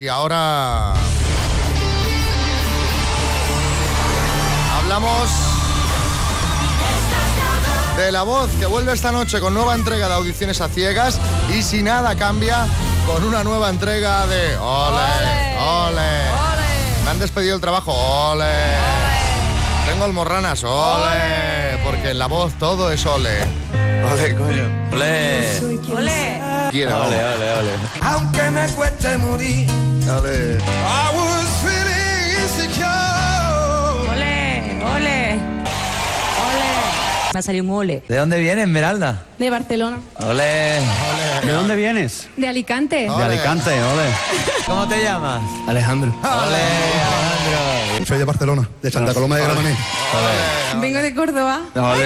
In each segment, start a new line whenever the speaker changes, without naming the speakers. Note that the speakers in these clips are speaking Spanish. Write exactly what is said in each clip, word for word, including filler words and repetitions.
Y ahora hablamos de La Voz, que vuelve esta noche con nueva entrega de Audiciones a Ciegas y si nada cambia, con una nueva entrega de Ole, Ole, ole. Me han despedido el trabajo, Ole, ole. Tengo almorranas, Ole, ole. Porque en La Voz todo es Ole. Ole, coño.
Ole.
Ole.
Quiero,
ole, ole, ole.
Aunque me cueste morir.
Ole.
I was feeling insecure.
Ole, ole. Ole. Me ha salido un ole.
¿De dónde vienes, Esmeralda?
De Barcelona.
Ole.
¿De dónde vienes?
De Alicante.
Ole.
De Alicante, ole.
¿Cómo te llamas?
Alejandro.
Ole, Alejandro.
Soy de Barcelona, de Santa Coloma de Gramenet.
Vengo de Córdoba.
Ole.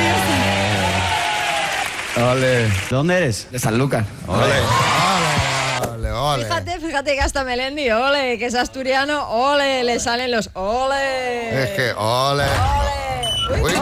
Ole.
¿De dónde eres?
De San Lucas.
Ole. Ole, ole.
Fíjate, fíjate que hasta Melendi, ole, que es asturiano, ole, le salen los ole.
Es que ole.
Ole.
Uy.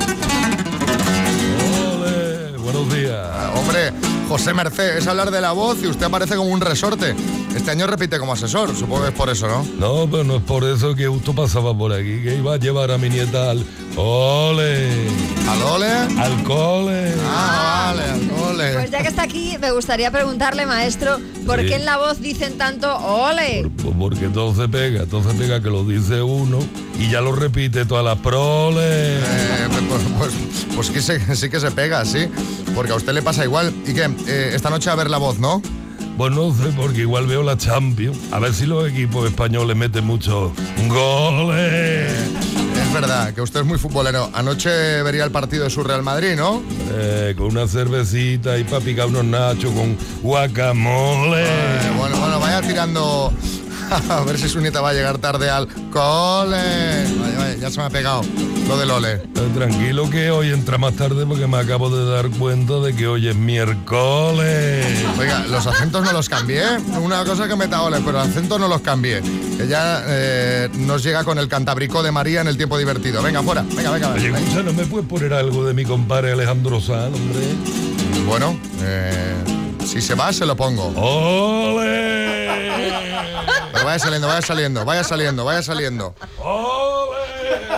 Ole, buenos días.
Ah, hombre, José Mercé, es hablar de La Voz y usted aparece como un resorte. Este año repite como asesor, supongo que es por eso, ¿no?
No, pero no es por eso que justo pasaba por aquí, que iba a llevar a mi nieta al ole,
¿Al ole?
al cole.
Ah, vale, al ole.
Pues ya que está aquí, me gustaría preguntarle, maestro, ¿por
Sí.
qué en La Voz dicen tanto ole?
Por- porque todo se pega, todo se pega que lo dice uno y ya lo repite todas las proles.
Eh, pues pues, pues que se- sí que se pega, sí. Porque a usted le pasa igual. ¿Y qué? Eh, esta noche a ver La Voz, ¿no?
Pues no sé, porque igual veo la Champions. A ver si los equipos españoles meten muchos goles.
Es verdad que usted es muy futbolero. Anoche vería el partido de su Real Madrid, ¿no?
Eh, con una cervecita y para picar unos nachos con guacamole.
Eh, bueno, bueno, vaya tirando a ver si su nieta va a llegar tarde al cole. Vaya, vaya, ya se me ha pegado lo del ole.
Eh, tranquilo que hoy entra más tarde porque me acabo de dar cuenta de que hoy es miércoles.
Oiga, los acentos no los cambié. Una cosa que meta ole, pero acentos no los cambié. Que ya eh, nos llega con el cantabrico de María en el tiempo divertido. Venga, fuera. Venga, venga,
Oye,
venga.
escucha, ¿no me puedes poner algo de mi compadre Alejandro Sanz, hombre?
Bueno, eh, si se va, se lo pongo.
¡Ole!
Pero vaya saliendo, vaya saliendo, vaya saliendo, vaya saliendo.
¡Ole!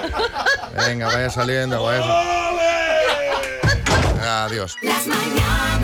Venga, vaya saliendo, vaya saliendo.
¡Ole!
Adiós.
Las mañanas.